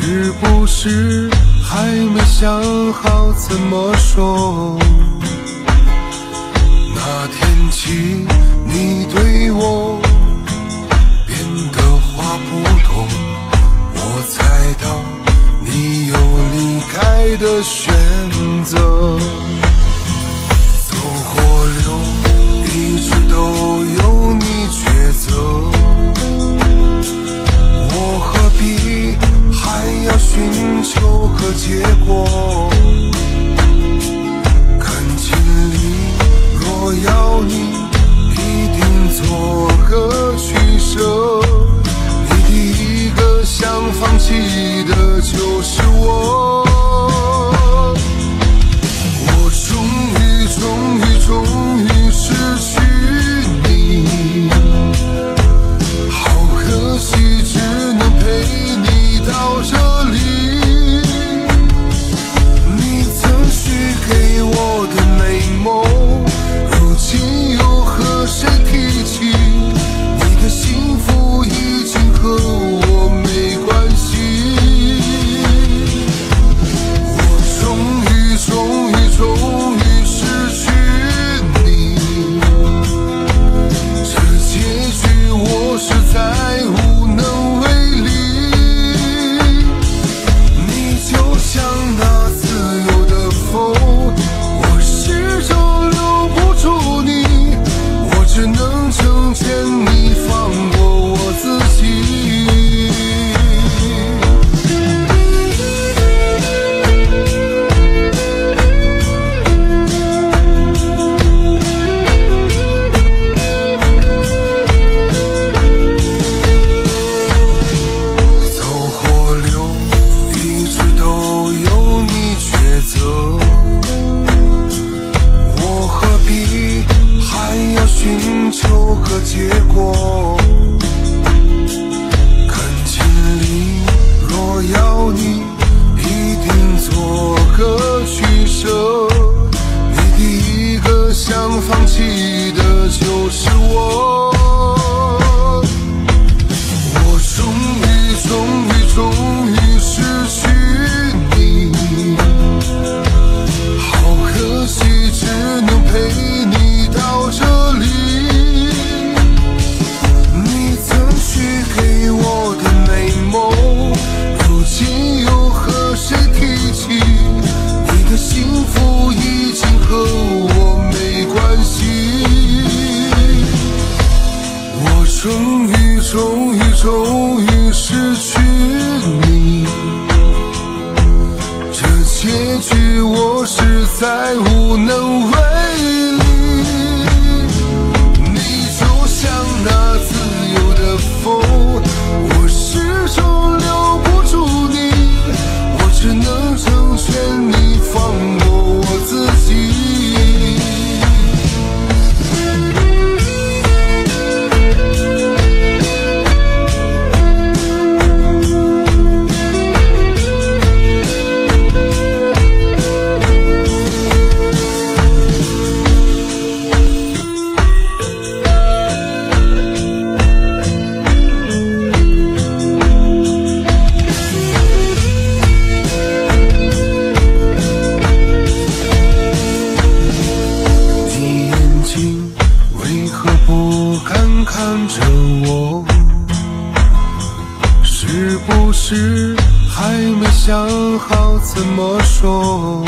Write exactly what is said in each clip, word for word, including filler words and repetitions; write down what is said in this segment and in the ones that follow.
是不是还没想好怎么说？那天起你对我变得话不多，我猜到你有离开的选择。走或留一直都由你抉择，我何必还要寻求个结果？感情里若要你一定做个取舍，你第一个想放弃的就是我。我终于终于终于失去你，好可惜只能陪你到这里。你曾许给我的美梦，如今又和谁提起？你的幸福已经和我没关系。我终于终于终于失去你，这结局我实在无能为力。你就像那自由的风，我始终留不住你，我只能成全你，放过我自己。走或留一直都由你抉择，我何必还要寻求个结果？感情里若要你一定做个取舍，你第一个想放弃的就是我。我终于终于终于失去你，好可惜只能陪你到这里。你曾许给我的美梦，如今又和谁提起？你的幸福已经和我没关系。我终于终于终于失去你，这结局我实在无能为力。你就像那自由的风，我始终留不住你，我只能成全你，放过我自己。你眼睛为何不敢看着我？是不是还没想好怎么说？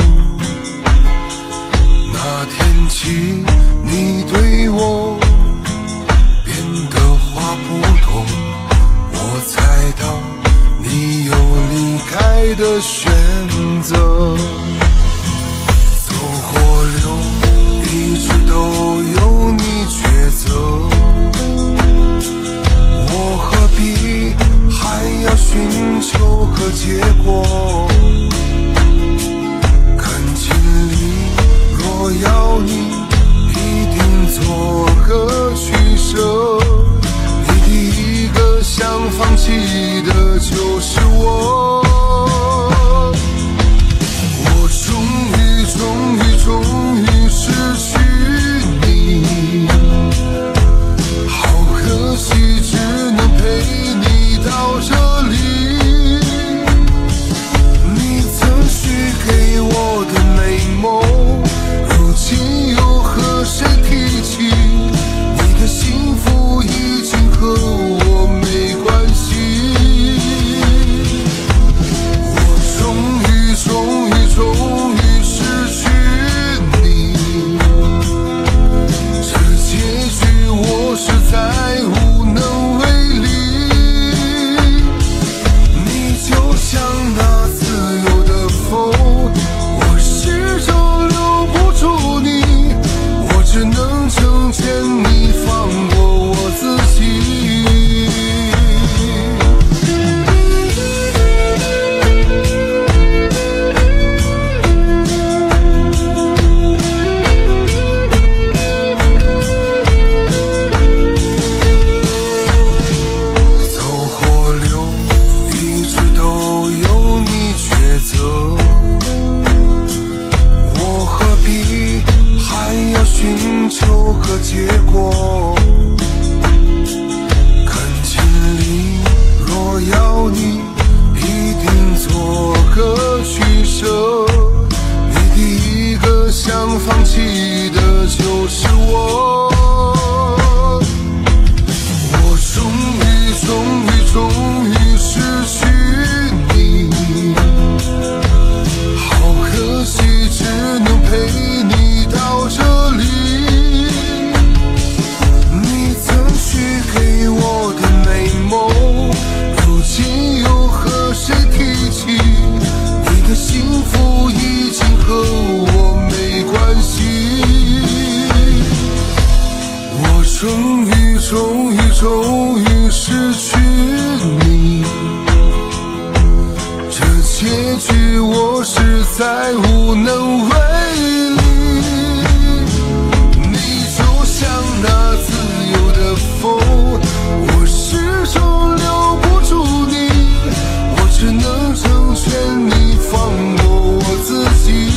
那天起你对我变得话不多，我猜到你有离开的选择。走或留一直都由你抉择，我何必还要寻求个结果？感情里若要你一定做个取舍，你第一个想放弃的就是我。我终于终于终于失去你，好可惜只能陪你到这里。 结局我实在无能为力。你就像那自由的风，我始终留不住你，我只能成全你，放过我自己。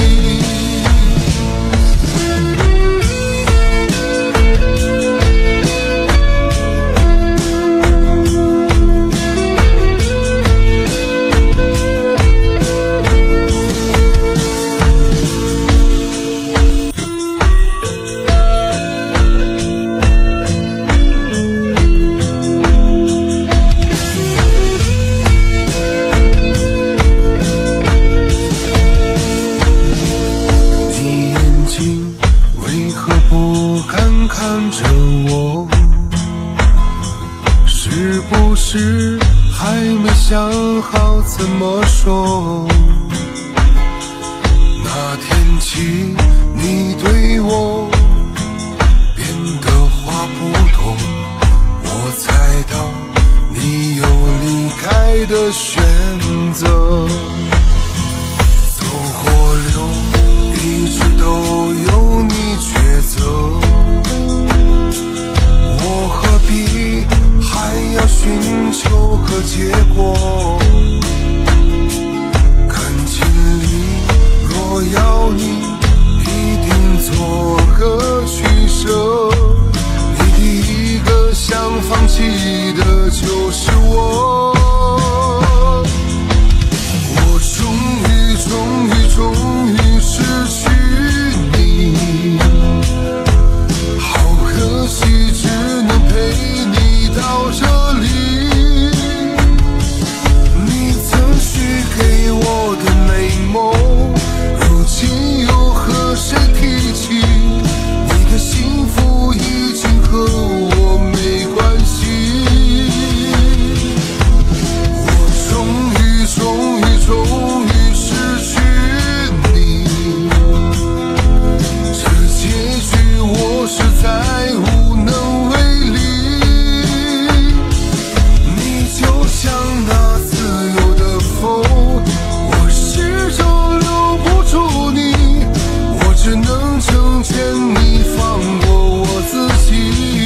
看着我，是不是还没想好怎么说？那天起，你对我变得话不多，我猜到你有离开的选择。走或留，一直都由你抉择。我何必还要寻求个结果？感情里若要你，一定做个取舍。你第一个想放弃的就是我。我终于终于终于失去你，好可惜只能陪你到这里。你曾许给我的美梦，如今又和谁提起？你的幸福已经和我没关系。我终于终于终于失去你，这结局我实在无能为力。你就像那自由的风，我始终留不住你，我只能成全你，放过我自己。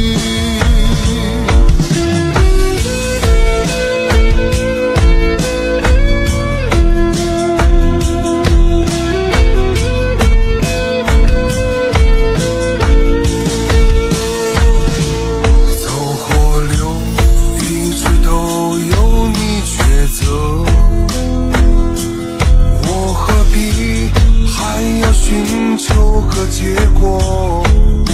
走或留，一直都由你抉择。我何必还要寻求个结果？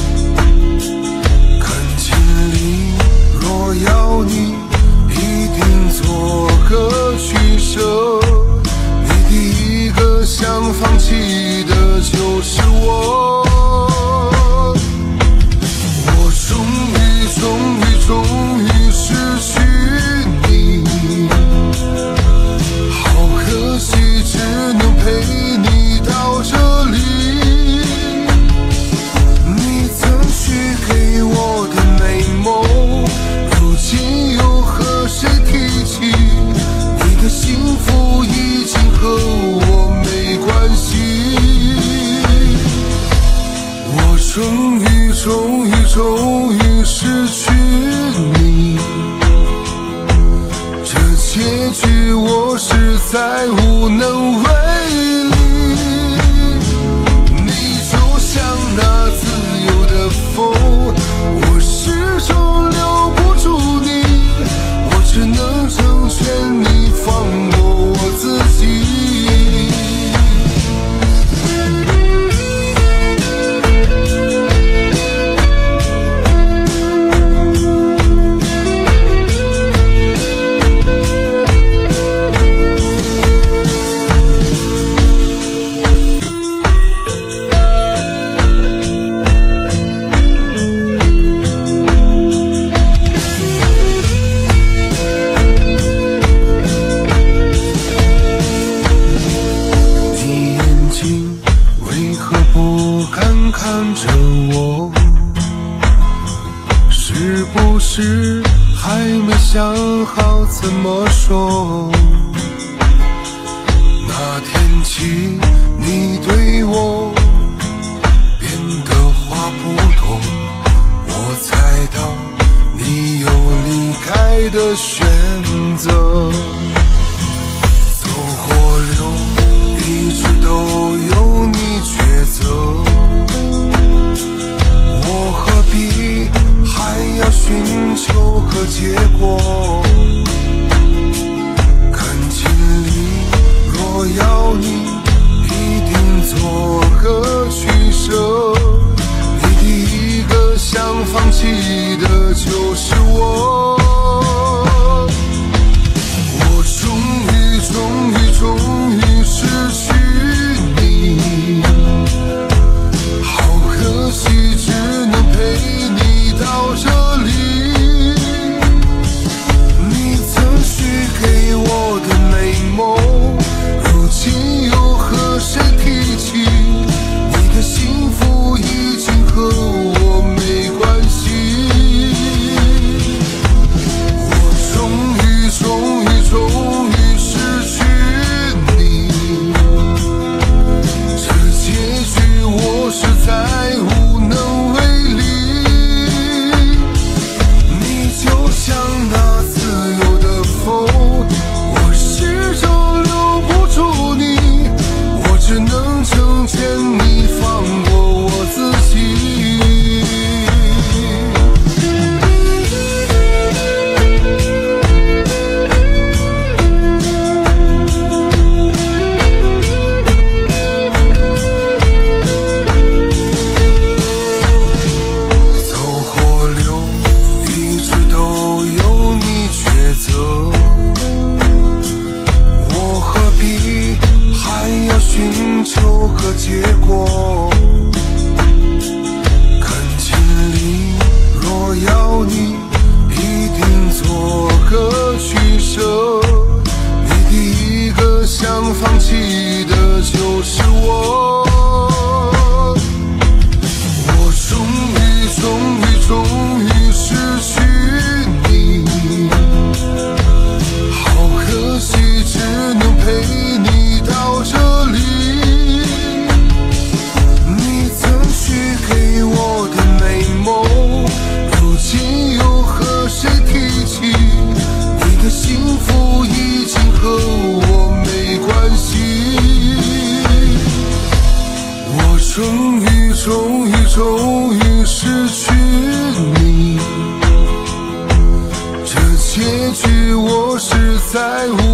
感情里若要你，一定做个取舍。你第一个想放弃的就是我。我终于终于终于失去你，好可惜只能陪你到这里。你曾许给我的美梦，如今又和谁提起？你的幸福已经和我没关系。我终于终于终于失去你，这结局我实在无能为力。你就像那自由的风，我始终留不住你，我只能成全你，放过我自己。看着我，是不是还没想好怎么说？ 起你对我变得话不多，我猜到你有离开的选择。走或留，一直都由你抉择，我何必还要寻求个结果？感情里若要你，一定做个取舍。你第一个想放弃的就是我。我终于终于终于失去你，好可惜只能陪你到这里。你曾许给我的美梦，如今又和谁提起？你的幸福已经和我没关系。我终于终于终于失去你，这结局我实在无能为力。你就像那自由的风，我始终留不住你，我只能成全你，放过我自己。走或留，一直都由你抉择，我何必还要寻求个结果？感情里若要你，一定做个取舍。你第一个想放弃的就是我。我终于终于终于失去你，好可惜只能陪你到这里。你曾许给我的美梦，如今又和谁提起？你的幸福已经和我没关系。我终于终于终于失去你，这结局我实在无